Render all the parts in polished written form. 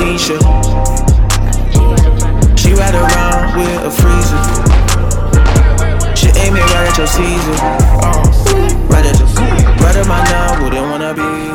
Nisha. She ride around with a freezer. She aim it right at your Caesar. Right at my now, wouldn't wanna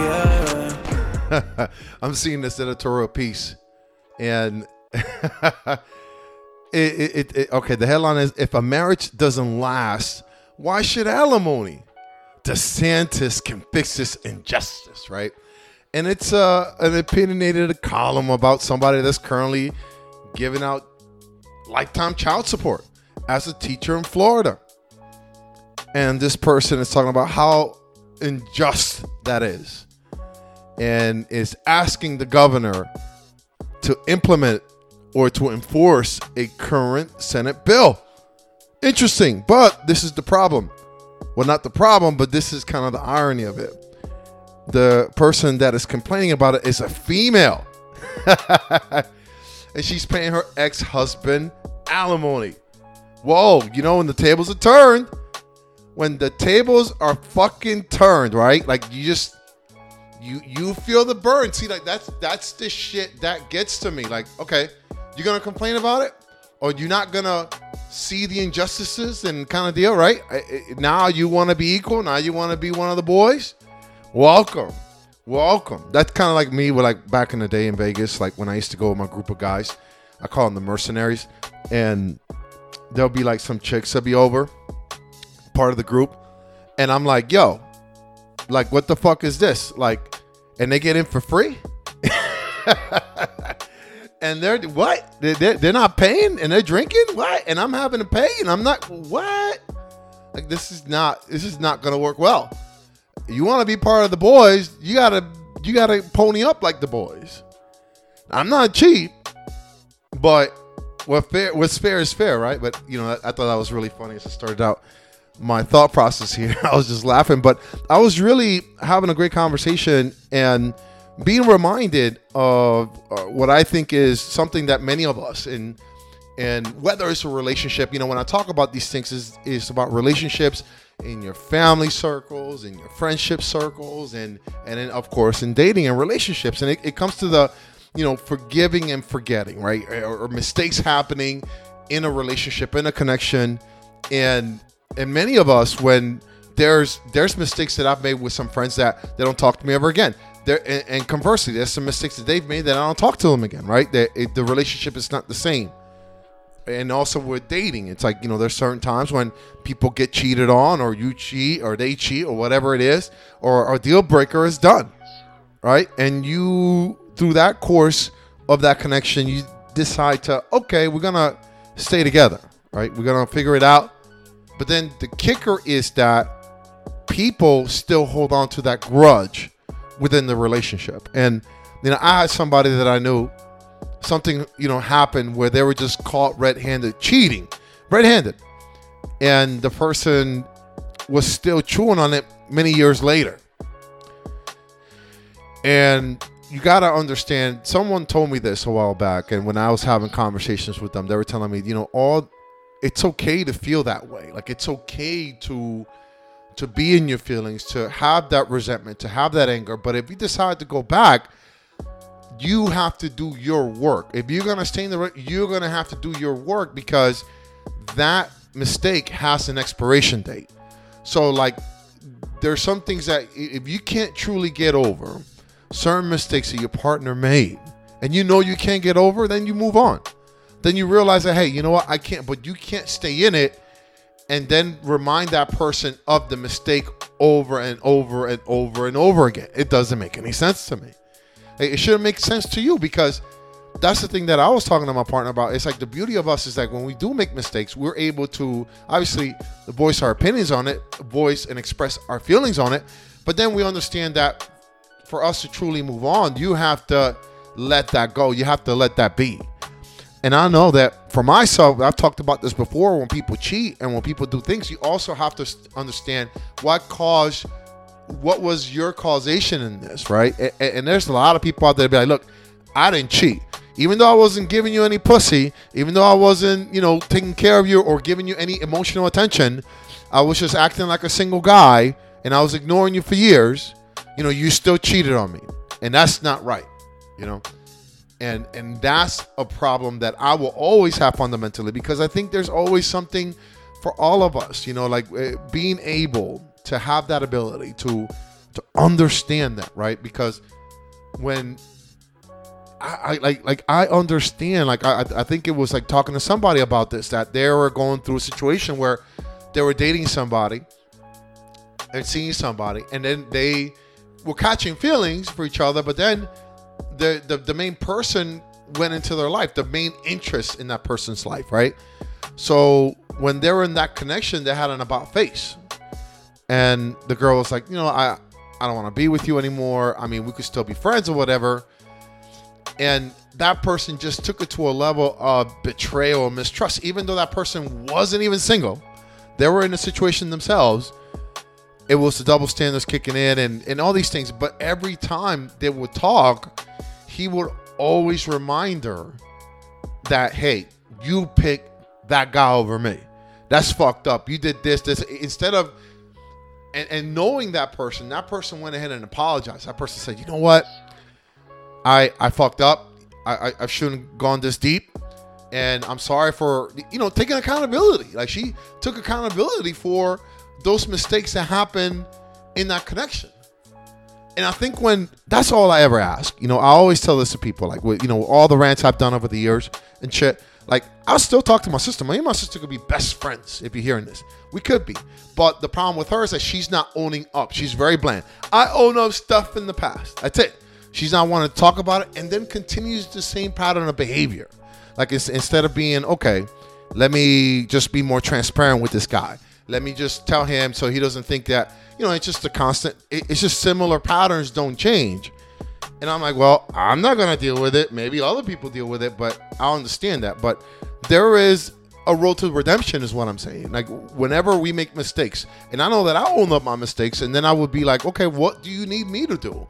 be. I'm seeing this editorial piece, and okay. The headline is: if a marriage doesn't last, why should alimony? DeSantis can fix this injustice, right? And it's an opinionated column about somebody that's currently giving out lifetime child support as a teacher in Florida. And this person is talking about how unjust that is, and is asking the governor to implement or to enforce a current Senate bill. Interesting, but this is the problem. Well, not the problem, but this is kind of the irony of it. The person that is complaining about it is a female. And she's paying her ex-husband alimony. Whoa, you know, when the tables are turned, when the tables are fucking turned, right? Like you feel the burn. See, like that's the shit that gets to me. Like, okay, you're gonna complain about it, or you're not gonna see the injustices and kind of deal, right? Now you want to be equal. Now you want to be one of the boys. Welcome. That's kind of like me with like back in the day in Vegas, like when I used to go with my group of guys. I call them the mercenaries, and there'll be like some chicks that'll be over, part of the group, and I'm like, yo, like what the fuck is this? Like, and they get in for free. And they're what? They're not paying, and they're drinking. What? And I'm having to pay, and I'm not. What? Like this is not gonna work well. You want to be part of the boys? You gotta pony up like the boys. I'm not cheap, but what's fair is fair, right? But you know, I thought that was really funny as I started out my thought process here. I was just laughing, but I was really having a great conversation and being reminded of what I think is something that many of us, and whether it's a relationship, you know, when I talk about these things, is about relationships in your family circles, in your friendship circles, and then of course in dating and relationships. And it comes to the, you know, forgiving and forgetting, right? Or mistakes happening in a relationship, in a connection. And many of us, when there's mistakes that I've made with some friends that they don't talk to me ever again. And conversely, there's some mistakes that they've made that I don't talk to them again, right? The relationship is not the same. And also with dating, it's like, you know, there's certain times when people get cheated on, or you cheat, or they cheat, or whatever it is, or a deal breaker is done, right? And you, through that course of that connection, you decide to, okay, we're going to stay together, right? We're going to figure it out. But then the kicker is that people still hold on to that grudge within the relationship. And, you know, I had somebody that I knew, something, you know, happened where they were just caught red-handed cheating, and the person was still chewing on it many years later. And you got to understand, someone told me this a while back, and when I was having conversations with them, they were telling me, you know, it's okay to feel that way. Like, it's okay to be in your feelings, to have that resentment, to have that anger. But if you decide to go back, you have to do your work. If you're going to stay in the, you're going to have to do your work, because that mistake has an expiration date. So like, there's some things that if you can't truly get over certain mistakes that your partner made, and you know you can't get over, then you move on. Then you realize that, hey, you know what, I can't, but you can't stay in it and then remind that person of the mistake over and over and over and over again. It doesn't make any sense to me. It shouldn't make sense to you, because that's the thing that I was talking to my partner about. It's like, the beauty of us is like, when we do make mistakes, we're able to obviously voice our opinions on it, voice and express our feelings on it. But then we understand that for us to truly move on, you have to let that go. You have to let that be. And I know that for myself, I've talked about this before, when people cheat and when people do things, you also have to understand what was your causation in this, right? And there's a lot of people out there that be like, look, I didn't cheat. Even though I wasn't giving you any pussy, even though I wasn't, you know, taking care of you or giving you any emotional attention, I was just acting like a single guy and I was ignoring you for years, you know, you still cheated on me. And that's not right, you know? And that's a problem that I will always have fundamentally, because I think there's always something for all of us, like being able to have that ability to understand that, right? Because when I understand, I think it was like talking to somebody about this, that they were going through a situation where they were dating somebody and seeing somebody, and then they were catching feelings for each other, but then the main person went into their life, the main interest in that person's life, right? So when they were in that connection, they had an about face, and the girl was like, I don't want to be with you anymore. I mean, we could still be friends or whatever. And that person just took it to a level of betrayal and mistrust, even though that person wasn't even single. They were in a situation themselves. It was the double standards kicking in and all these things. But every time they would talk, he would always remind her that, hey, you picked that guy over me. That's fucked up. You did this. Instead of, and knowing that person went ahead and apologized. That person said, you know what? I fucked up. I shouldn't have gone this deep. And I'm sorry for, taking accountability. Like, she took accountability for those mistakes that happened in that connection. And I think that's all I ever ask. I always tell this to people, like, all the rants I've done over the years and shit. Like, I'll still talk to my sister. Me and my sister could be best friends if you're hearing this. We could be. But the problem with her is that she's not owning up. She's very bland. I own up stuff in the past. That's it. She's not wanting to talk about it, and then continues the same pattern of behavior. Like, it's, instead of being, okay, let me just be more transparent with this guy. Let me just tell him so he doesn't think that, it's just a constant, it's just similar patterns don't change. And I'm like, well, I'm not going to deal with it. Maybe other people deal with it, but I understand that. But there is a road to redemption is what I'm saying. Like, whenever we make mistakes, and I know that I own up my mistakes, and then I would be like, okay, what do you need me to do?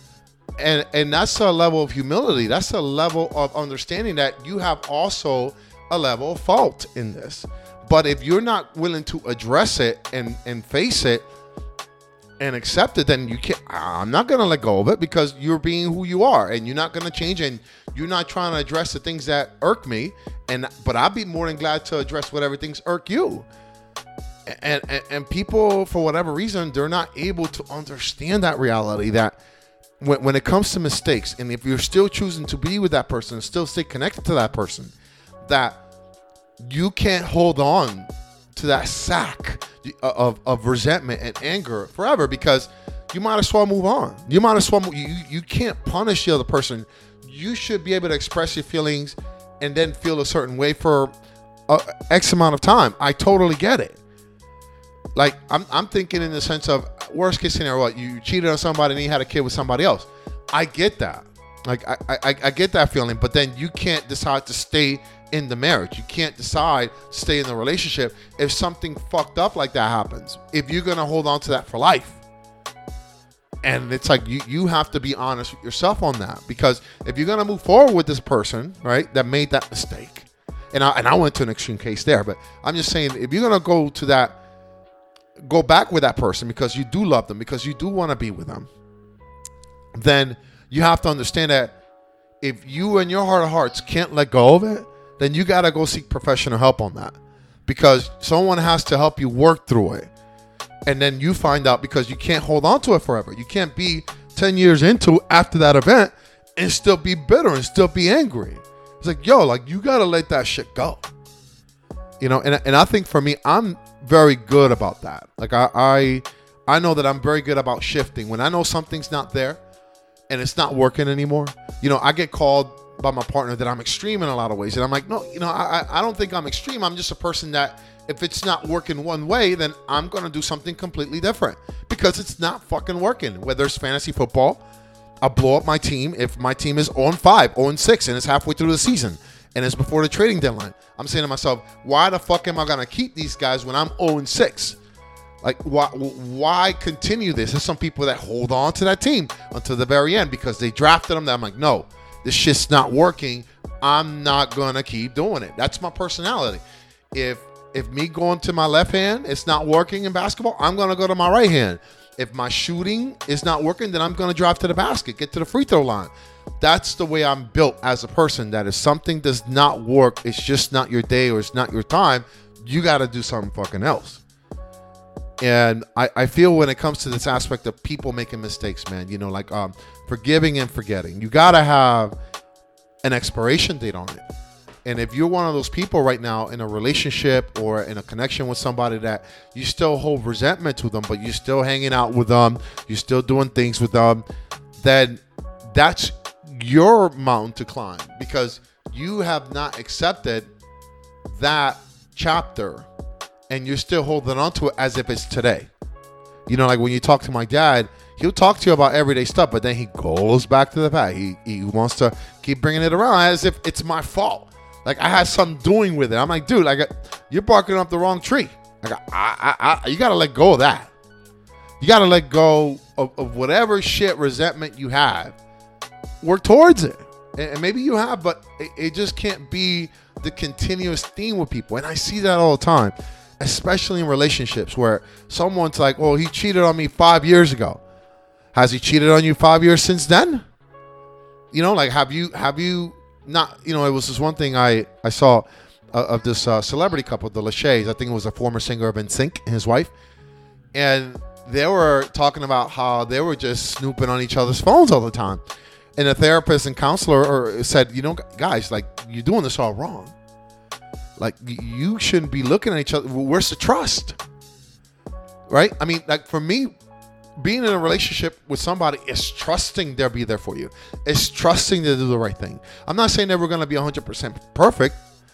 And that's a level of humility. That's a level of understanding that you have also a level of fault in this. But if you're not willing to address it and face it and accept it, then I'm not going to let go of it, because you're being who you are, and you're not going to change, and you're not trying to address the things that irk me. But I'd be more than glad to address whatever things irk you. And people, for whatever reason, they're not able to understand that reality, that when it comes to mistakes, and if you're still choosing to be with that person and still stay connected to that person, that you can't hold on to that sack of resentment and anger forever, because you might as well move on. You might as well you can't punish the other person. You should be able to express your feelings and then feel a certain way for X amount of time. I totally get it. Like, I'm thinking in the sense of worst case scenario, what, you cheated on somebody and you had a kid with somebody else. I get that. Like, I get that feeling, but then you can't decide to stay in the marriage. You can't decide to stay in the relationship if something fucked up like that happens. If you're going to hold on to that for life. And it's like, you have to be honest with yourself on that, because if you're going to move forward with this person, right, that made that mistake, and I went to an extreme case there, but I'm just saying, if you're going to go back with that person because you do love them, because you do want to be with them, then you have to understand that if you in your heart of hearts can't let go of it, then you got to go seek professional help on that, because someone has to help you work through it. And then you find out, because you can't hold on to it forever. You can't be 10 years into after that event and still be bitter and still be angry. It's like, yo, like, you got to let that shit go. And I think for me, I'm very good about that. Like, I know that I'm very good about shifting. When I know something's not there and it's not working anymore, I get called by my partner that I'm extreme in a lot of ways. And I'm like, no, I don't think I'm extreme. I'm just a person that if it's not working one way, then I'm going to do something completely different, because it's not fucking working. Whether it's fantasy football, I'll blow up my team if my team is 0-5, 0-6, and it's halfway through the season and it's before the trading deadline. I'm saying to myself, why the fuck am I going to keep these guys when I'm 0-6? Like, why continue this? There's some people that hold on to that team until the very end because they drafted them. I'm like, no, this shit's not working. I'm not going to keep doing it. That's my personality. If me going to my left hand, it's not working in basketball, I'm going to go to my right hand. If my shooting is not working, then I'm going to drive to the basket, get to the free throw line. That's the way I'm built as a person, that if something does not work, it's just not your day or it's not your time, you got to do something fucking else. And I feel when it comes to this aspect of people making mistakes, man, you know, like forgiving and forgetting, you got to have an expiration date on it. And if you're one of those people right now in a relationship or in a connection with somebody that you still hold resentment to them, but you're still hanging out with them, you're still doing things with them, then that's your mountain to climb, because you have not accepted that chapter and you're still holding on to it as if it's today. You know, like when you talk to my dad, he'll talk to you about everyday stuff, but then he goes back to the past. He wants to keep bringing it around as if it's my fault. Like I had something doing with it. I'm like, dude, like you're barking up the wrong tree. Like you got to let go of that. You got to let go of whatever shit resentment you have. Work towards it. And maybe you have, but it just can't be the continuous theme with people. And I see that all the time, especially in relationships where someone's like, oh, he cheated on me 5 years ago. Has he cheated on you 5 years since then? You know, like have you not, you know, it was this one thing I saw of this celebrity couple, the Lachey's. I think it was a former singer of NSYNC and his wife. And they were talking about how they were just snooping on each other's phones all the time. And a therapist and counselor said, you know, guys, like you're doing this all wrong. Like you shouldn't be looking at each other. Where's the trust? Right? I mean, like for me, being in a relationship with somebody is trusting they'll be there for you. It's trusting to do the right thing. I'm not saying that we're going to be 100% perfect,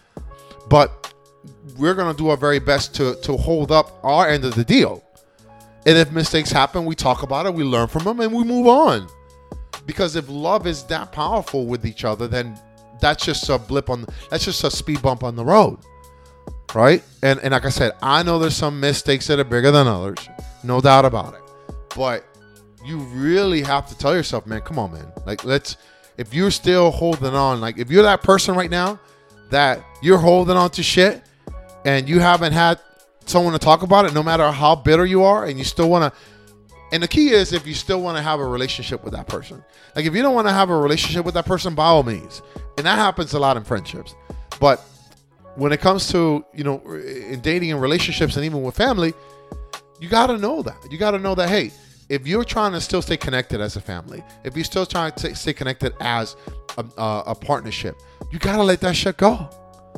but we're going to do our very best to hold up our end of the deal. And if mistakes happen, we talk about it, we learn from them, and we move on. Because if love is that powerful with each other, then that's just a that's just a speed bump on the road. Right? And like I said, I know there's some mistakes that are bigger than others. No doubt about it. But you really have to tell yourself, man, come on, man. Like, if you're still holding on, like if you're that person right now that you're holding on to shit and you haven't had someone to talk about it, no matter how bitter you are, and you still want to, and the key is if you still want to have a relationship with that person. Like if you don't want to have a relationship with that person, by all means. And that happens a lot in friendships. But when it comes to, you know, in dating and relationships and even with family, you got to know that. You got to know that, hey, if you're trying to still stay connected as a family, if you're still trying to stay connected as a partnership, you got to let that shit go.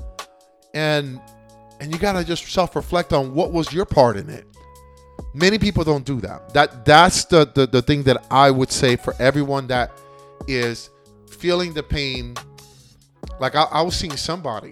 And you got to just self-reflect on what was your part in it. Many people don't do that. That's the thing that I would say for everyone that is feeling the pain. Like I was seeing somebody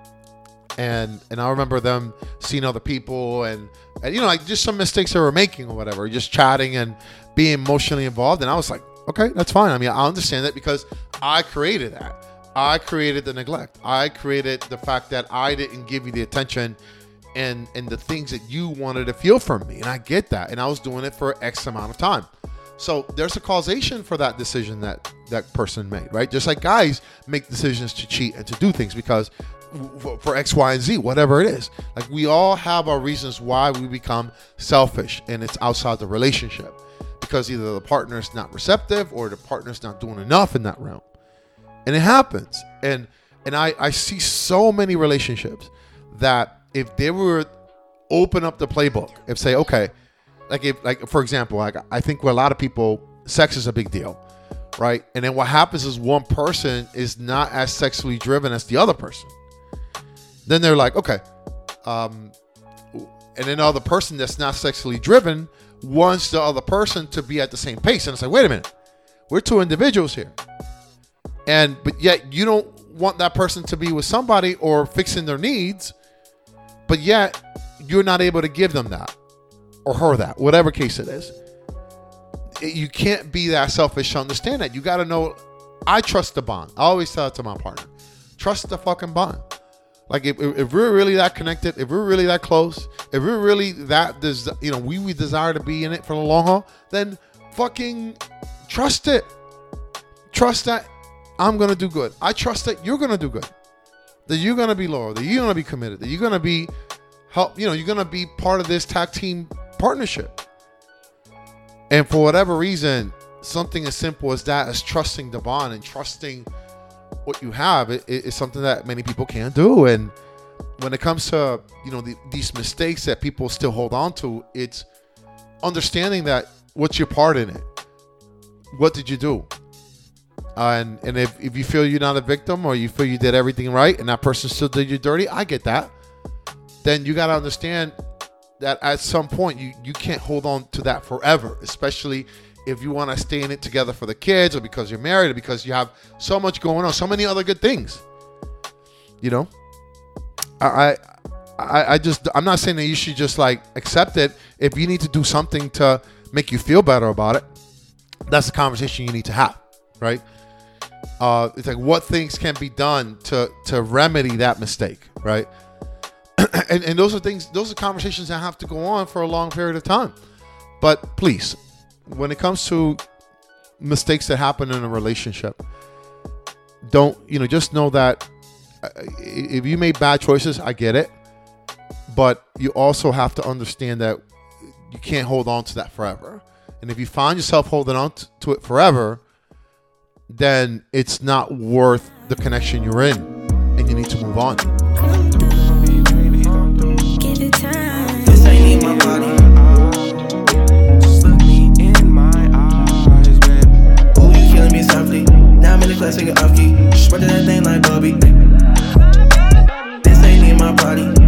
and I remember them seeing other people and you know, like just some mistakes they were making or whatever, just chatting and being emotionally involved. And I was like, okay, that's fine. I mean, I understand that because I created that. I created the neglect. I created the fact that I didn't give you the attention and the things that you wanted to feel from me. And I get that. And I was doing it for X amount of time. So there's a causation for that decision that person made, right? Just like guys make decisions to cheat and to do things because for X, Y, and Z, whatever it is. Like we all have our reasons why we become selfish, and it's outside the relationship because either the partner's not receptive or the partner's not doing enough in that realm. And it happens. And I see so many relationships that if they were open up the playbook, if say, okay, like for example, like I think with a lot of people, sex is a big deal, right? And then what happens is one person is not as sexually driven as the other person. Then they're like, okay, and then the other person that's not sexually driven wants the other person to be at the same pace. And it's like, wait a minute, we're two individuals here. But yet you don't want that person to be with somebody or fixing their needs, but yet you're not able to give them that or her that, whatever case it is. You can't be that selfish to understand that. You got to know, I trust the bond. I always tell it to my partner, trust the fucking bond. Like if we're really that connected, if we're really that close, if we're really that, you know, we desire to be in it for the long haul, then fucking trust it. Trust that I'm going to do good. I trust that you're going to do good. That you're going to be loyal, that you're going to be committed, that you're going to be you're going to be part of this tag team partnership. And for whatever reason, something as simple as that, as trusting the bond and trusting what you have, is something that many people can't do. And when it comes to, these mistakes that people still hold on to, it's understanding that what's your part in it? What did you do? And if you feel you're not a victim, or you feel you did everything right and that person still did you dirty, I get that. Then you got to understand that at some point you can't hold on to that forever, especially if you want to stay in it together for the kids, or because you're married, or because you have so much going on, so many other good things. I'm not saying that you should just like accept it. If you need to do something to make you feel better about it, that's the conversation you need to have, right? It's like, what things can be done to remedy that mistake, right? and those are conversations that have to go on for a long period of time. But please, when it comes to mistakes that happen in a relationship, just know that if you made bad choices, I get it. But you also have to understand that you can't hold on to that forever. And if you find yourself holding on to it forever, then it's not worth the connection you're in, and you need to move on. This ain't in my body. Just look me in my eyes, man. Oh, you killing me softly. Now I'm in the class, singing off key. Spread that thing like Bobby. This ain't in my body.